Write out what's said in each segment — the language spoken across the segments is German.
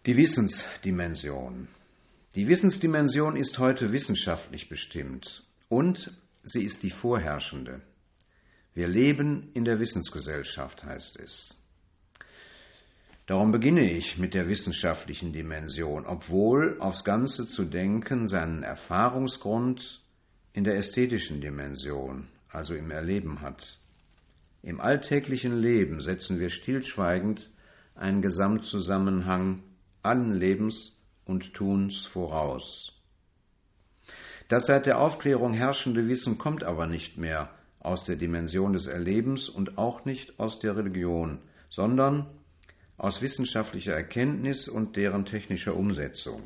Die Wissensdimension. Die Wissensdimension ist heute wissenschaftlich bestimmt und sie ist die vorherrschende. Wir leben in der Wissensgesellschaft, heißt es. Darum beginne ich mit der wissenschaftlichen Dimension, obwohl aufs Ganze zu denken seinen Erfahrungsgrund in der ästhetischen Dimension, also im Erleben hat. Im alltäglichen Leben setzen wir stillschweigend einen Gesamtzusammenhang allen Lebens und Tuns voraus. Das seit der Aufklärung herrschende Wissen kommt aber nicht mehr aus der Dimension des Erlebens und auch nicht aus der Religion, sondern aus wissenschaftlicher Erkenntnis und deren technischer Umsetzung.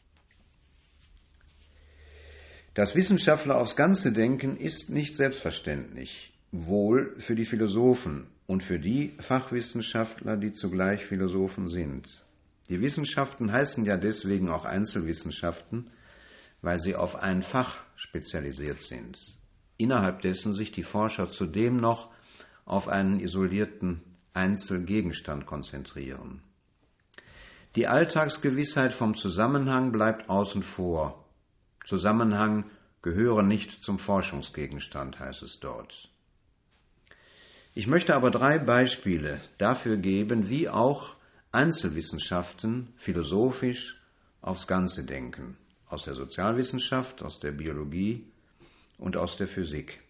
Das Wissenschaftler aufs Ganze denken ist nicht selbstverständlich, wohl für die Philosophen und für die Fachwissenschaftler, die zugleich Philosophen sind. Die Wissenschaften heißen ja deswegen auch Einzelwissenschaften, weil sie auf ein Fach spezialisiert sind, innerhalb dessen sich die Forscher zudem noch auf einen isolierten Einzelgegenstand konzentrieren. Die Alltagsgewissheit vom Zusammenhang bleibt außen vor. Zusammenhang gehöre nicht zum Forschungsgegenstand, heißt es dort. Ich möchte aber 3 Beispiele dafür geben, wie auch Einzelwissenschaften philosophisch aufs Ganze denken, aus der Sozialwissenschaft, aus der Biologie und aus der Physik.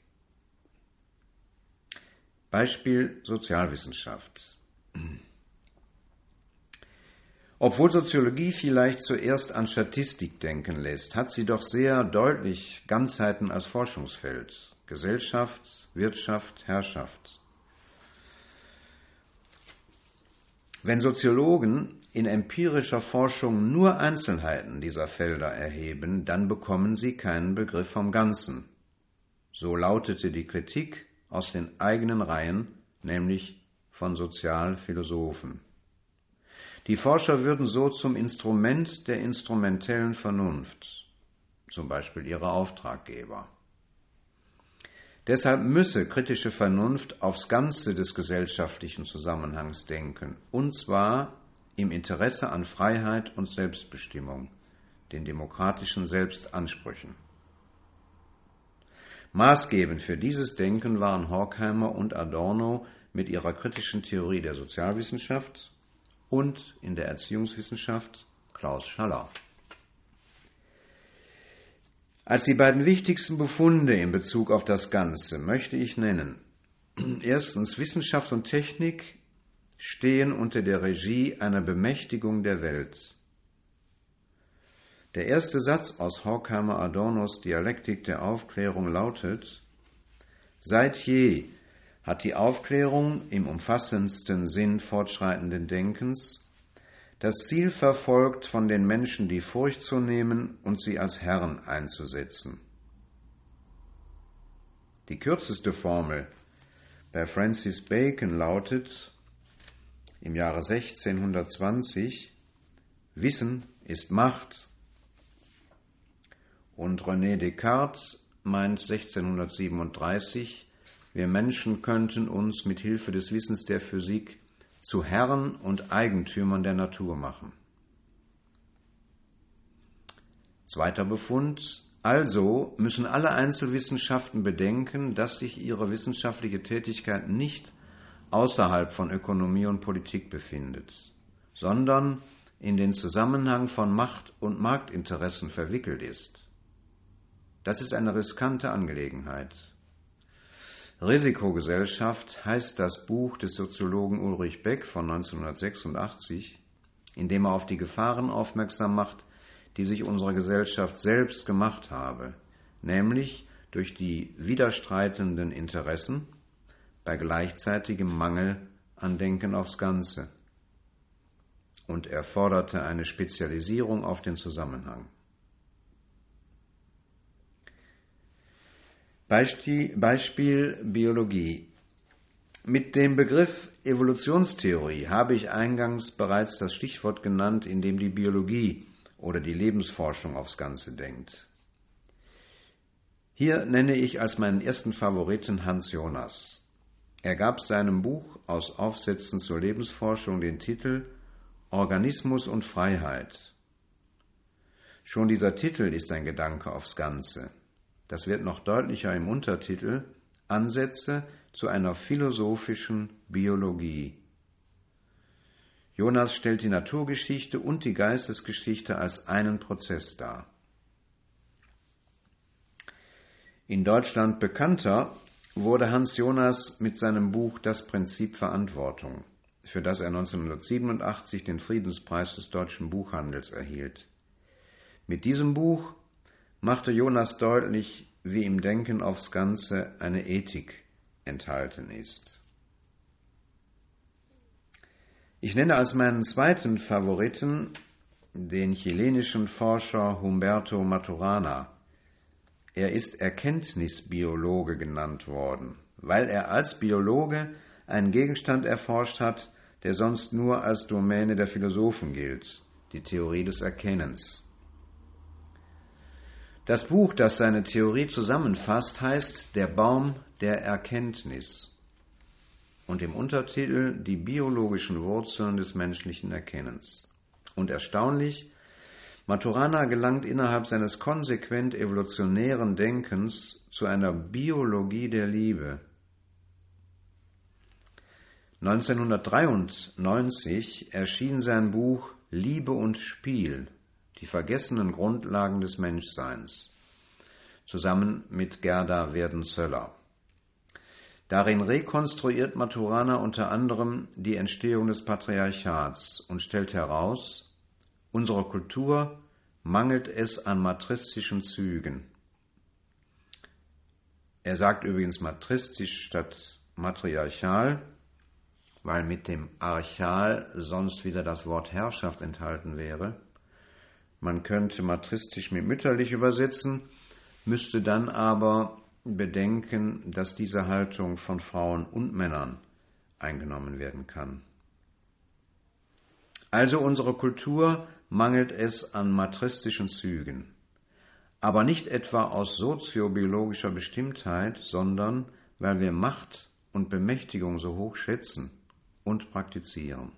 Beispiel Sozialwissenschaft. Obwohl Soziologie vielleicht zuerst an Statistik denken lässt, hat sie doch sehr deutlich Ganzheiten als Forschungsfeld. Gesellschaft, Wirtschaft, Herrschaft. Wenn Soziologen in empirischer Forschung nur Einzelheiten dieser Felder erheben, dann bekommen sie keinen Begriff vom Ganzen. So lautete die Kritik aus den eigenen Reihen, nämlich von Sozialphilosophen. Die Forscher würden so zum Instrument der instrumentellen Vernunft, zum Beispiel ihre Auftraggeber. Deshalb müsse kritische Vernunft aufs Ganze des gesellschaftlichen Zusammenhangs denken, und zwar im Interesse an Freiheit und Selbstbestimmung, den demokratischen Selbstansprüchen. Maßgebend für dieses Denken waren Horkheimer und Adorno mit ihrer kritischen Theorie der Sozialwissenschaft und in der Erziehungswissenschaft Klaus Schaller. Als die beiden wichtigsten Befunde in Bezug auf das Ganze möchte ich nennen: Erstens, Wissenschaft und Technik stehen unter der Regie einer Bemächtigung der Welt. Der erste Satz aus Horkheimer Adornos Dialektik der Aufklärung lautet: Seit je hat die Aufklärung im umfassendsten Sinn fortschreitenden Denkens das Ziel verfolgt, von den Menschen die Furcht zu nehmen und sie als Herren einzusetzen. Die kürzeste Formel bei Francis Bacon lautet im Jahre 1620: Wissen ist Macht. Und René Descartes meint 1637, wir Menschen könnten uns mit Hilfe des Wissens der Physik zu Herren und Eigentümern der Natur machen. Zweiter Befund: Also müssen alle Einzelwissenschaften bedenken, dass sich ihre wissenschaftliche Tätigkeit nicht außerhalb von Ökonomie und Politik befindet, sondern in den Zusammenhang von Macht- und Marktinteressen verwickelt ist. Das ist eine riskante Angelegenheit. Risikogesellschaft heißt das Buch des Soziologen Ulrich Beck von 1986, in dem er auf die Gefahren aufmerksam macht, die sich unsere Gesellschaft selbst gemacht habe, nämlich durch die widerstreitenden Interessen bei gleichzeitigem Mangel an Denken aufs Ganze. Und er forderte eine Spezialisierung auf den Zusammenhang. Beispiel Biologie. Mit dem Begriff Evolutionstheorie habe ich eingangs bereits das Stichwort genannt, in dem die Biologie oder die Lebensforschung aufs Ganze denkt. Hier nenne ich als meinen ersten Favoriten Hans Jonas. Er gab seinem Buch aus Aufsätzen zur Lebensforschung den Titel Organismus und Freiheit. Schon dieser Titel ist ein Gedanke aufs Ganze. Das wird noch deutlicher im Untertitel Ansätze zu einer philosophischen Biologie. Jonas stellt die Naturgeschichte und die Geistesgeschichte als einen Prozess dar. In Deutschland bekannter wurde Hans Jonas mit seinem Buch Das Prinzip Verantwortung, für das er 1987 den Friedenspreis des deutschen Buchhandels erhielt. Mit diesem Buch machte Jonas deutlich, wie im Denken aufs Ganze eine Ethik enthalten ist. Ich nenne als meinen zweiten Favoriten den chilenischen Forscher Humberto Maturana. Er ist Erkenntnisbiologe genannt worden, weil er als Biologe einen Gegenstand erforscht hat, der sonst nur als Domäne der Philosophen gilt, die Theorie des Erkennens. Das Buch, das seine Theorie zusammenfasst, heißt Der Baum der Erkenntnis und im Untertitel Die biologischen Wurzeln des menschlichen Erkennens. Und erstaunlich, Maturana gelangt innerhalb seines konsequent evolutionären Denkens zu einer Biologie der Liebe. 1993 erschien sein Buch Liebe und Spiel, die vergessenen Grundlagen des Menschseins, zusammen mit Gerda Werden-Zöller. Darin rekonstruiert Maturana unter anderem die Entstehung des Patriarchats und stellt heraus, unserer Kultur mangelt es an matristischen Zügen. Er sagt übrigens matristisch statt matriarchal, weil mit dem Archal sonst wieder das Wort Herrschaft enthalten wäre. Man könnte matristisch mit mütterlich übersetzen, müsste dann aber bedenken, dass diese Haltung von Frauen und Männern eingenommen werden kann. Also unsere Kultur mangelt es an matristischen Zügen, aber nicht etwa aus soziobiologischer Bestimmtheit, sondern weil wir Macht und Bemächtigung so hoch schätzen und praktizieren.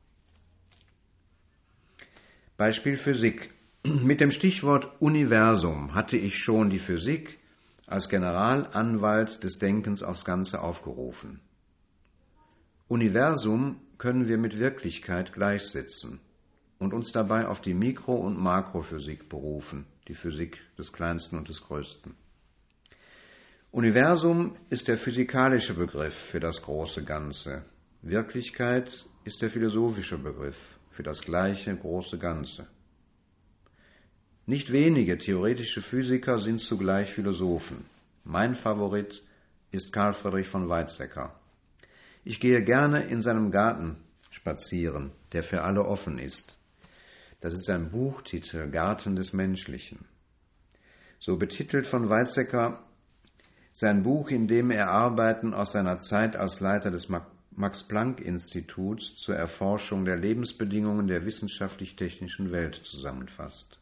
Beispiel Physik. Mit dem Stichwort Universum hatte ich schon die Physik als Generalanwalt des Denkens aufs Ganze aufgerufen. Universum können wir mit Wirklichkeit gleichsetzen und uns dabei auf die Mikro- und Makrophysik berufen, die Physik des Kleinsten und des Größten. Universum ist der physikalische Begriff für das große Ganze. Wirklichkeit ist der philosophische Begriff für das gleiche große Ganze. Nicht wenige theoretische Physiker sind zugleich Philosophen. Mein Favorit ist Carl Friedrich von Weizsäcker. Ich gehe gerne in seinem Garten spazieren, der für alle offen ist. Das ist ein Buchtitel, Garten des Menschlichen. So betitelt von Weizsäcker sein Buch, in dem er Arbeiten aus seiner Zeit als Leiter des Max-Planck-Instituts zur Erforschung der Lebensbedingungen der wissenschaftlich-technischen Welt zusammenfasst.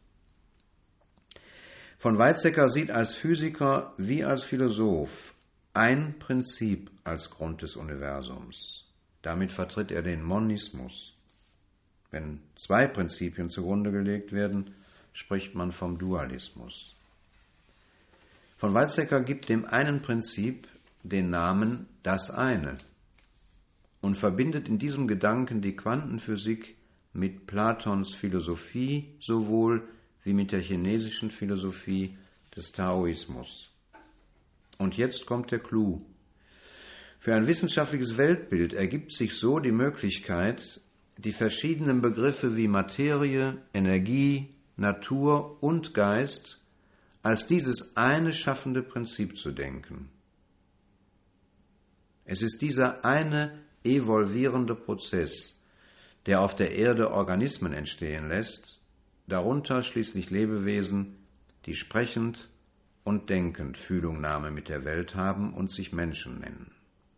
Von Weizsäcker sieht als Physiker wie als Philosoph ein Prinzip als Grund des Universums. Damit vertritt er den Monismus. Wenn zwei Prinzipien zugrunde gelegt werden, spricht man vom Dualismus. Von Weizsäcker gibt dem einen Prinzip den Namen das eine und verbindet in diesem Gedanken die Quantenphysik mit Platons Philosophie sowohl wie mit der chinesischen Philosophie des Taoismus. Und jetzt kommt der Clou. Für ein wissenschaftliches Weltbild ergibt sich so die Möglichkeit, die verschiedenen Begriffe wie Materie, Energie, Natur und Geist als dieses eine schaffende Prinzip zu denken. Es ist dieser eine evolvierende Prozess, der auf der Erde Organismen entstehen lässt, darunter schließlich Lebewesen, die sprechend und denkend Fühlungnahme mit der Welt haben und sich Menschen nennen.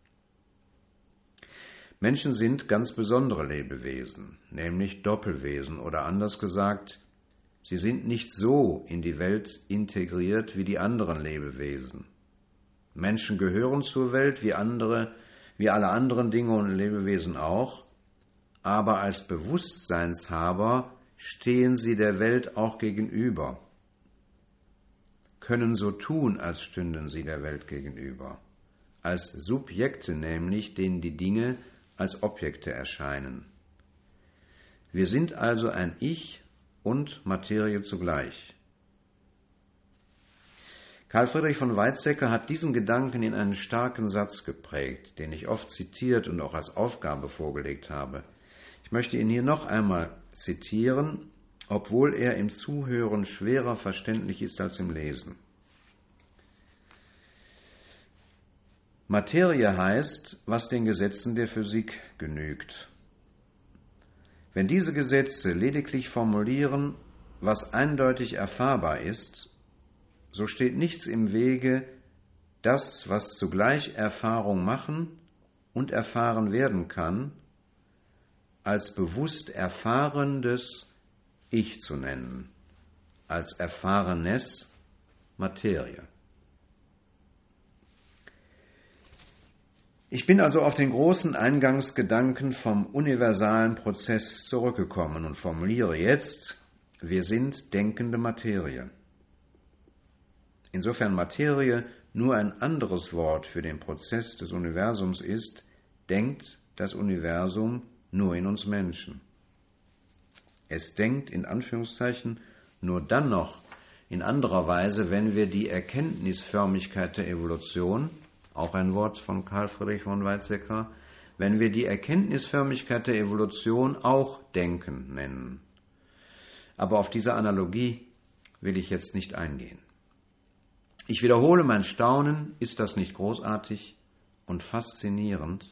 Menschen sind ganz besondere Lebewesen, nämlich Doppelwesen oder anders gesagt, sie sind nicht so in die Welt integriert wie die anderen Lebewesen. Menschen gehören zur Welt wie alle anderen Dinge und Lebewesen auch, aber als Bewusstseinshaber stehen sie der Welt auch gegenüber, können so tun, als stünden sie der Welt gegenüber, als Subjekte nämlich, denen die Dinge als Objekte erscheinen. Wir sind also ein Ich und Materie zugleich. Karl Friedrich von Weizsäcker hat diesen Gedanken in einen starken Satz geprägt, den ich oft zitiert und auch als Aufgabe vorgelegt habe. Ich möchte ihn hier noch einmal zitieren, obwohl er im Zuhören schwerer verständlich ist als im Lesen. Materie heißt, was den Gesetzen der Physik genügt. Wenn diese Gesetze lediglich formulieren, was eindeutig erfahrbar ist, so steht nichts im Wege, das, was zugleich Erfahrung machen und erfahren werden kann, als bewusst erfahrendes Ich zu nennen, als erfahrenes Materie. Ich bin also auf den großen Eingangsgedanken vom universalen Prozess zurückgekommen und formuliere jetzt, wir sind denkende Materie. Insofern Materie nur ein anderes Wort für den Prozess des Universums ist, denkt das Universum nur in uns Menschen. Es denkt in Anführungszeichen nur dann noch in anderer Weise, wenn wir die Erkenntnisförmigkeit der Evolution, auch ein Wort von Karl Friedrich von Weizsäcker, wenn wir die Erkenntnisförmigkeit der Evolution auch Denken nennen. Aber auf diese Analogie will ich jetzt nicht eingehen. Ich wiederhole mein Staunen, ist das nicht großartig und faszinierend?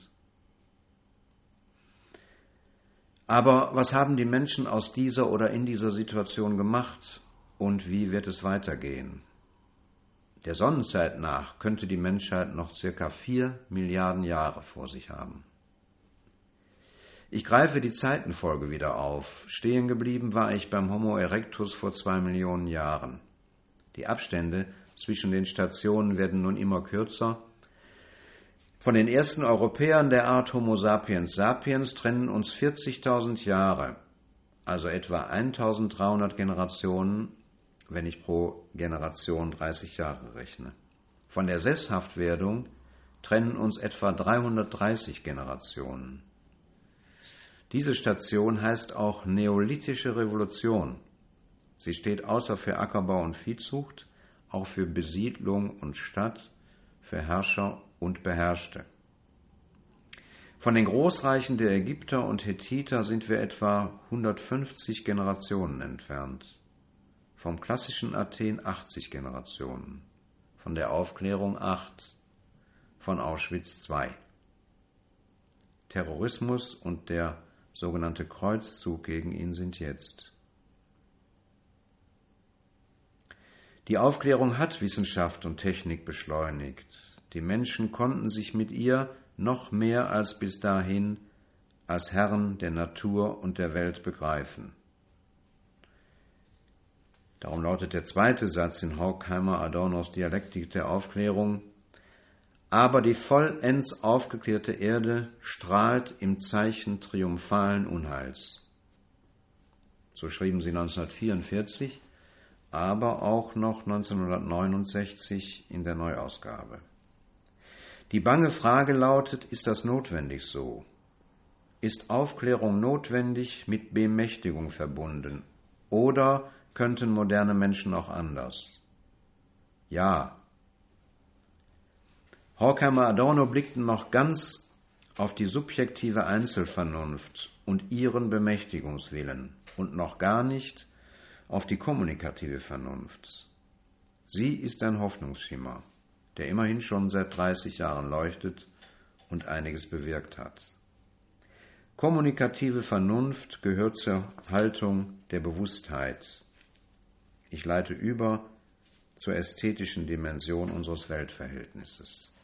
Aber was haben die Menschen aus dieser oder in dieser Situation gemacht und wie wird es weitergehen? Der Sonnenzeit nach könnte die Menschheit noch ca. 4 Milliarden Jahre vor sich haben. Ich greife die Zeitenfolge wieder auf. Stehen geblieben war ich beim Homo erectus vor 2 Millionen Jahren. Die Abstände zwischen den Stationen werden nun immer kürzer. Von den ersten Europäern der Art Homo sapiens sapiens trennen uns 40.000 Jahre, also etwa 1.300 Generationen, wenn ich pro Generation 30 Jahre rechne. Von der Sesshaftwerdung trennen uns etwa 330 Generationen. Diese Station heißt auch Neolithische Revolution. Sie steht außer für Ackerbau und Viehzucht, auch für Besiedlung und Stadt, für Herrscher und Beherrschte. Von den Großreichen der Ägypter und Hethiter sind wir etwa 150 Generationen entfernt. Vom klassischen Athen 80 Generationen, von der Aufklärung 8, von Auschwitz 2. Terrorismus und der sogenannte Kreuzzug gegen ihn sind jetzt. Die Aufklärung hat Wissenschaft und Technik beschleunigt. Die Menschen konnten sich mit ihr noch mehr als bis dahin als Herren der Natur und der Welt begreifen. Darum lautet der zweite Satz in Horkheimer Adornos Dialektik der Aufklärung: Aber die vollends aufgeklärte Erde strahlt im Zeichen triumphalen Unheils. So schrieben sie 1944, aber auch noch 1969 in der Neuausgabe. Die bange Frage lautet, ist das notwendig so? Ist Aufklärung notwendig mit Bemächtigung verbunden? Oder könnten moderne Menschen auch anders? Ja. Horkheimer Adorno blickten noch ganz auf die subjektive Einzelvernunft und ihren Bemächtigungswillen und noch gar nicht auf die kommunikative Vernunft. Sie ist ein Hoffnungsschimmer, der immerhin schon seit 30 Jahren leuchtet und einiges bewirkt hat. Kommunikative Vernunft gehört zur Haltung der Bewusstheit. Ich leite über zur ästhetischen Dimension unseres Weltverhältnisses.